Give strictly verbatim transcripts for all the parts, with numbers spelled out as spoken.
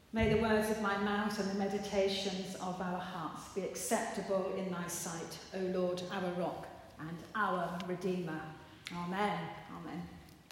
May the words of my mouth and the meditations of our hearts be acceptable in thy sight, O Lord, our rock and our Redeemer. Amen. Amen.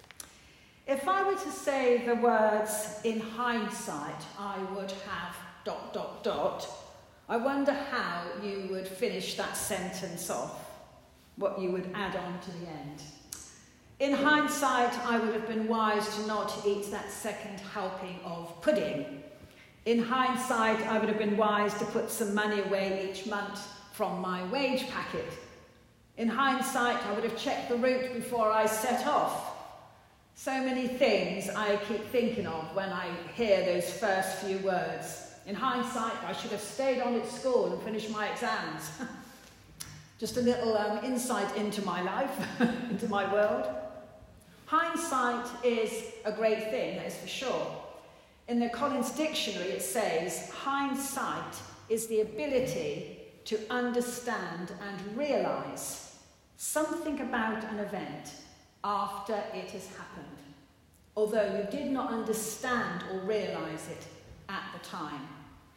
If I were to say the words in hindsight, I would have dot, dot, dot, I wonder how you would finish that sentence off, what you would add on to the end. In hindsight, I would have been wise to not eat that second helping of pudding. In hindsight, I would have been wise to put some money away each month from my wage packet. In hindsight, I would have checked the route before I set off. So many things I keep thinking of when I hear those first few words. In hindsight, I should have stayed on at school and finished my exams. Just a little um, insight into my life, into my world. Hindsight is a great thing, that is for sure. In the Collins Dictionary, it says, hindsight is the ability to understand and realise something about an event after it has happened, although you did not understand or realise it at the time.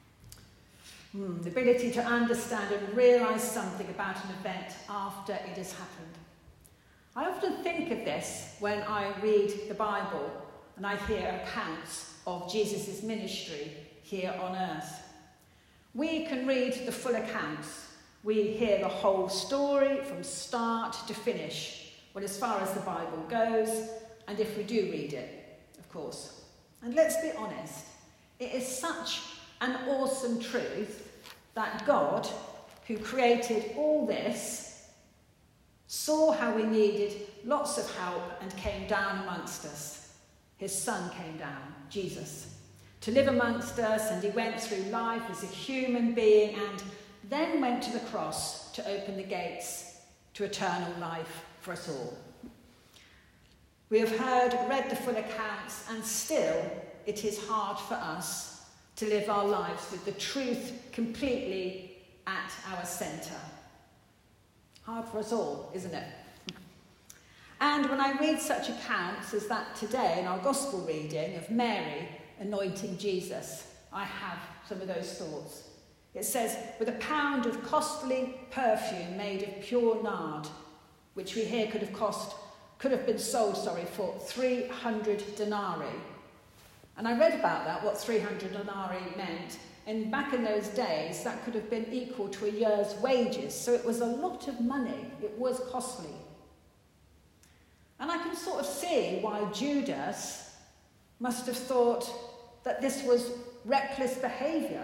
Hmm, the ability to understand and realise something about an event after it has happened. I often think of this when I read the Bible and I hear accounts of Jesus' ministry here on earth. We can read the full accounts. We hear the whole story from start to finish, well, as far as the Bible goes, and if we do read it, of course. And let's be honest, it is such an awesome truth that God, who created all this, saw how we needed lots of help and came down amongst us. His son came down, Jesus, to live amongst us, and he went through life as a human being and then went to the cross to open the gates to eternal life for us all. We have heard, read the full accounts, and still it is hard for us to live our lives with the truth completely at our centre. Hard for us all, isn't it? And when I read such accounts as that today in our gospel reading of Mary anointing Jesus, I have some of those thoughts. It says, with a pound of costly perfume made of pure nard, which we hear could have cost, could have been sold, sorry, for three hundred denarii. And I read about that, what three hundred denarii meant. And back in those days, that could have been equal to a year's wages. So it was a lot of money. It was costly. And I can sort of see why Judas must have thought that this was reckless behaviour.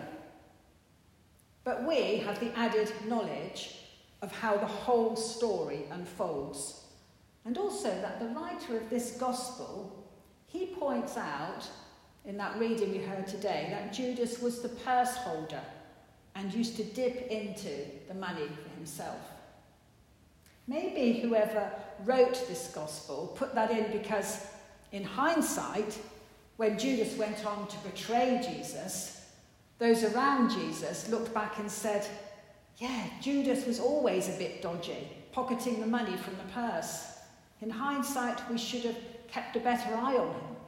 But we have the added knowledge of how the whole story unfolds. And also that the writer of this gospel, he points out, in that reading we heard today, that Judas was the purse holder and used to dip into the money for himself. Maybe whoever wrote this gospel put that in because, in hindsight, when Judas went on to betray Jesus, those around Jesus looked back and said, yeah, Judas was always a bit dodgy, pocketing the money from the purse. In hindsight, we should have kept a better eye on him.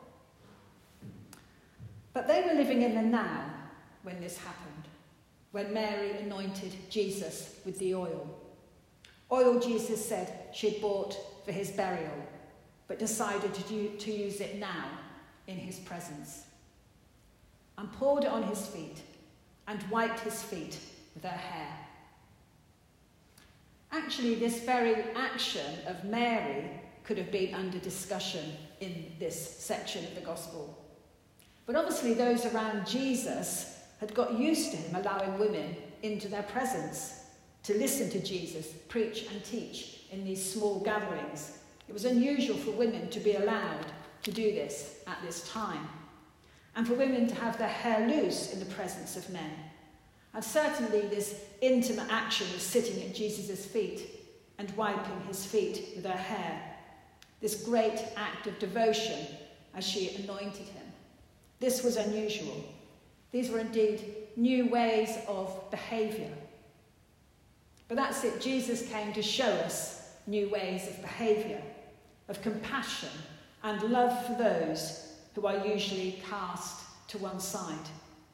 But they were living in the now when this happened, when Mary anointed Jesus with the oil. Oil, Jesus said, she had bought for his burial, but decided to, do, to use it now in his presence, and poured it on his feet and wiped his feet with her hair. Actually, this very action of Mary could have been under discussion in this section of the gospel. But obviously those around Jesus had got used to him allowing women into their presence to listen to Jesus preach and teach in these small gatherings. It was unusual for women to be allowed to do this at this time, and for women to have their hair loose in the presence of men. And certainly this intimate action of sitting at Jesus' feet and wiping his feet with her hair, this great act of devotion as she anointed him. This was unusual. These were indeed new ways of behaviour. But that's it. Jesus came to show us new ways of behaviour, of compassion and love for those who are usually cast to one side.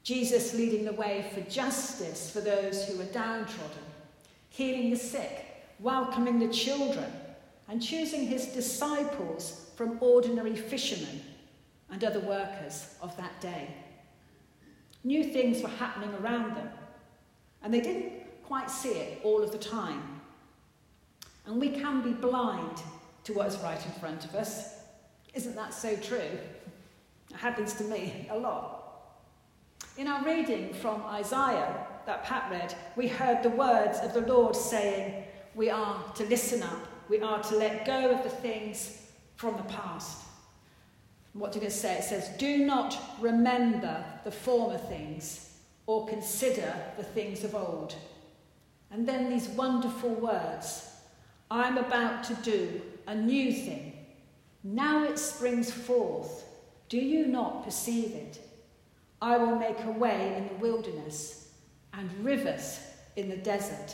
Jesus leading the way for justice for those who were downtrodden, healing the sick, welcoming the children, and choosing his disciples from ordinary fishermen and other workers of that day. New things were happening around them, and they didn't quite see it all of the time. And we can be blind to what is right in front of us. Isn't that so true? It happens to me a lot. In our reading from Isaiah that Pat read, we heard the words of the Lord saying, we are to listen up, we are to let go of the things from the past. What did it say? It says, do not remember the former things or consider the things of old. And then these wonderful words, I'm about to do a new thing. Now it springs forth. Do you not perceive it? I will make a way in the wilderness and rivers in the desert.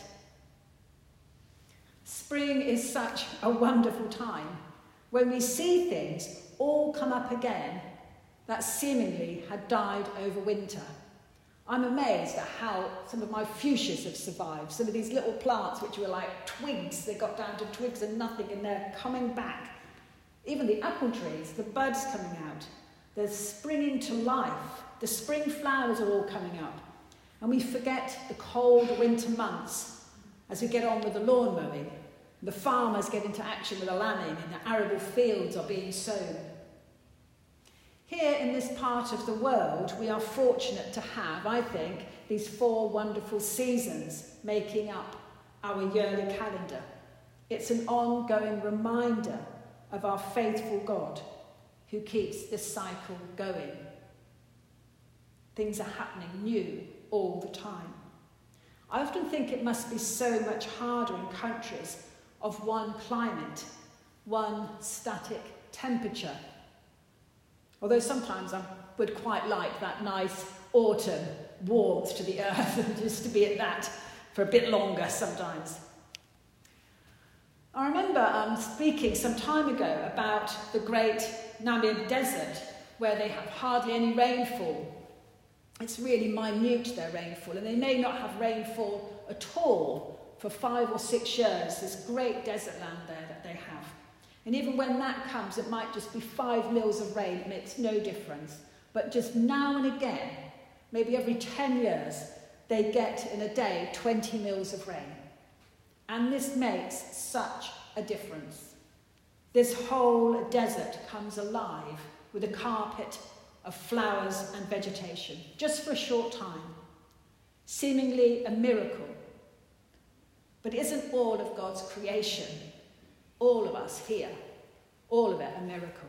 Spring is such a wonderful time when we see things all come up again that seemingly had died over winter. I'm amazed at how some of my fuchsias have survived. Some of these little plants which were like twigs, they got down to twigs and nothing, and they're coming back. Even the apple trees, the buds coming out, they're springing to life. The spring flowers are all coming up. And we forget the cold winter months as we get on with the lawn mowing. The farmers get into action with the lambing and the arable fields are being sown. Here in this part of the world, we are fortunate to have, I think, these four wonderful seasons making up our yearly calendar. It's an ongoing reminder of our faithful God who keeps this cycle going. Things are happening new all the time. I often think it must be so much harder in countries of one climate, one static temperature. Although sometimes I would quite like that nice autumn warmth to the earth and just to be at that for a bit longer sometimes. I remember um, speaking some time ago about the great Namib Desert, where they have hardly any rainfall. It's really minute, their rainfall, and they may not have rainfall at all for five or six years, this great desert land there that they have. And even when that comes, it might just be five mils of rain. It makes no difference. But just now and again, maybe every ten years, they get in a day twenty mils of rain. And this makes such a difference. This whole desert comes alive with a carpet of flowers and vegetation, just for a short time. Seemingly a miracle. But isn't all of God's creation, all of us here, all of it a miracle?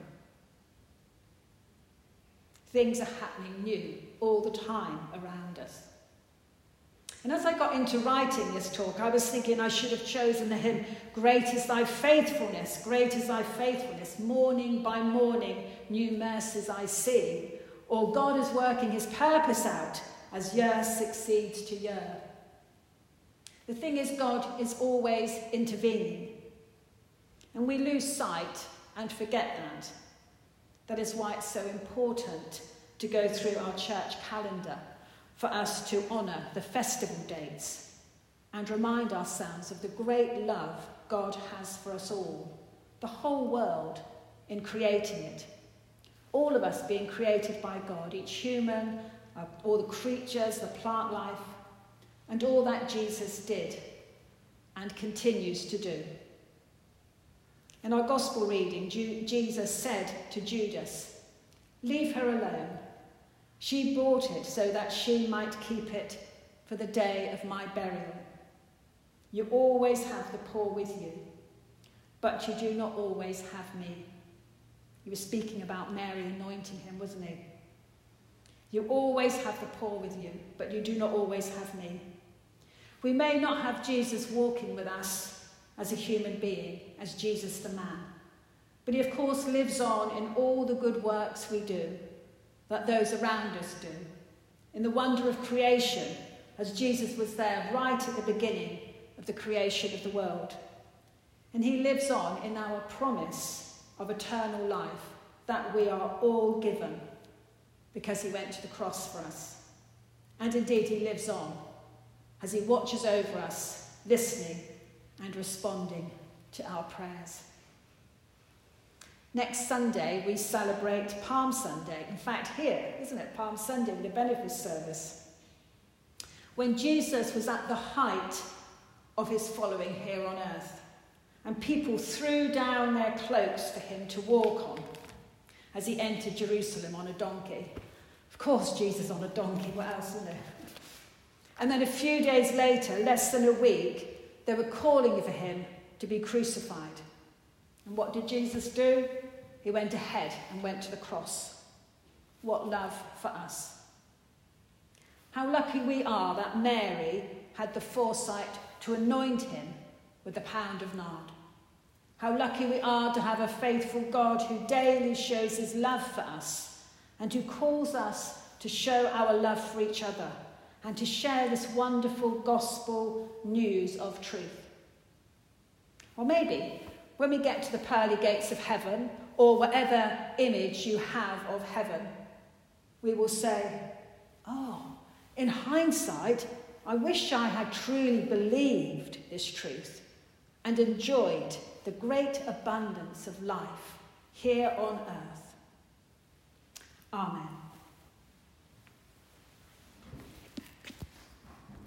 Things are happening new all the time around us. And as I got into writing this talk, I was thinking I should have chosen the hymn, Great is thy faithfulness, great is thy faithfulness, morning by morning new mercies I see. Or God is working his purpose out as year succeeds to year. The thing is, God is always intervening. And we lose sight and forget that. That is why it's so important to go through our church calendar for us to honour the festival dates and remind ourselves of the great love God has for us all, the whole world in creating it. All of us being created by God, each human, uh, all the creatures, the plant life, and all that Jesus did and continues to do. In our gospel reading, Ju- Jesus said to Judas, "Leave her alone. She bought it so that she might keep it for the day of my burial. You always have the poor with you, but you do not always have me." He was speaking about Mary anointing him, wasn't he? You always have the poor with you, but you do not always have me. We may not have Jesus walking with us as a human being, as Jesus the man, but he of course lives on in all the good works we do, that those around us do, in the wonder of creation, as Jesus was there right at the beginning of the creation of the world. And he lives on in our promise of eternal life that we are all given because he went to the cross for us. And indeed he lives on as he watches over us, listening and responding to our prayers. Next Sunday, we celebrate Palm Sunday. In fact, here, isn't it, Palm Sunday, with the benefit service. When Jesus was at the height of his following here on earth, and people threw down their cloaks for him to walk on as he entered Jerusalem on a donkey. Of course, Jesus on a donkey, what else, isn't it? And then a few days later, less than a week, they were calling for him to be crucified. And what did Jesus do? He went ahead and went to the cross. What love for us. How lucky we are that Mary had the foresight to anoint him with a pound of nard. How lucky we are to have a faithful God who daily shows his love for us and who calls us to show our love for each other and to share this wonderful gospel news of truth. Or maybe when we get to the pearly gates of heaven, or whatever image you have of heaven, we will say, oh, in hindsight, I wish I had truly believed this truth and enjoyed the great abundance of life here on earth. Amen.